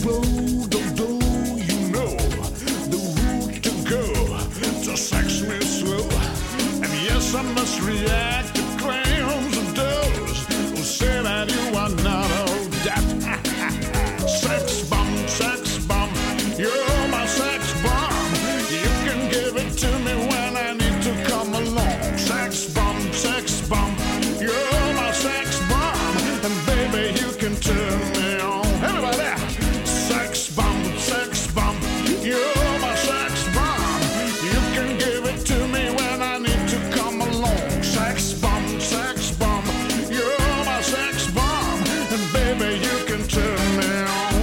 road, do you know the route to go to sex me slow? And yes, I must react to claims of those who say that you are not all that. Sex bomb, you're my sex bomb. You can give it to me when I need to come along. Sex bomb, you're my sex bomb. And baby, you can turn me on. Everybody, sex bomb, you're my sex bomb. You can give it to me when I need to come along. Sex bomb, you're my sex bomb. And baby, you can turn me on.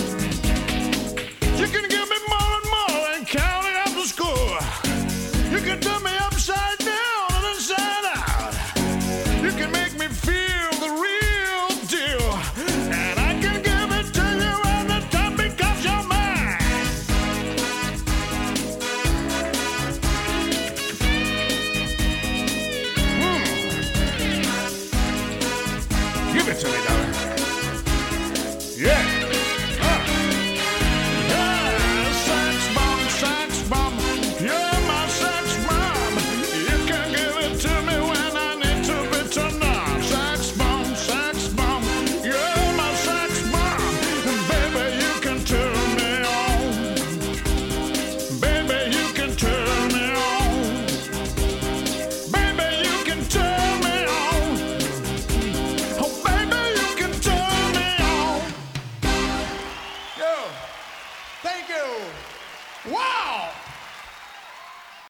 You can give me more and more and count it up the score. You can turn me upside down and inside out. You can make me feel the real deal. And I can give it to you every time because you're mine. Give it to me, darling. Yeah. Thank you. Wow.